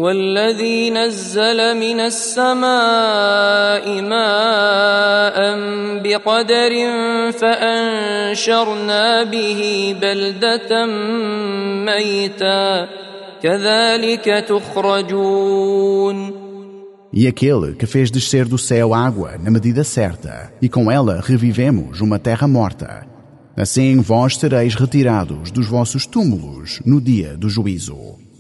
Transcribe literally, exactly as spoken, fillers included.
والذي نزل من السماء ماء بقدر فأنشرنا به بلدة ميتا كذلك تخرجون. E aquele que fez descer do céu água na medida certa, e com ela revivemos uma terra morta. Assim vós sereis retirados dos vossos túmulos no dia do juízo.